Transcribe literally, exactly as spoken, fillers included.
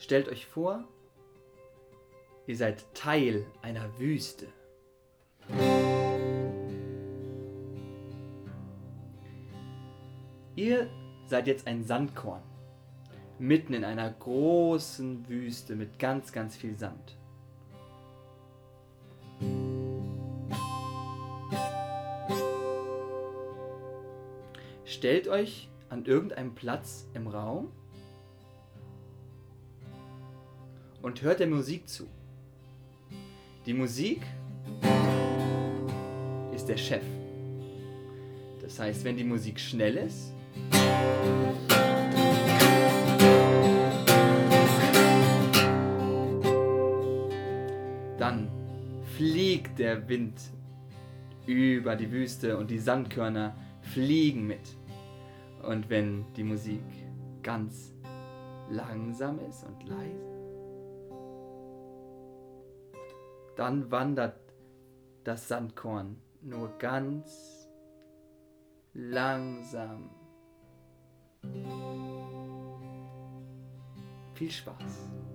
Stellt euch vor, ihr seid Teil einer Wüste. Ihr seid jetzt ein Sandkorn, mitten in einer großen Wüste mit ganz, ganz viel Sand. Stellt euch an irgendeinem Platz im Raum und hört der Musik zu. Die Musik ist der Chef. Das heißt, wenn die Musik schnell ist, dann fliegt der Wind über die Wüste und die Sandkörner fliegen mit. Und wenn die Musik ganz langsam ist und leise, dann wandert das Sandkorn nur ganz langsam. Viel Spaß!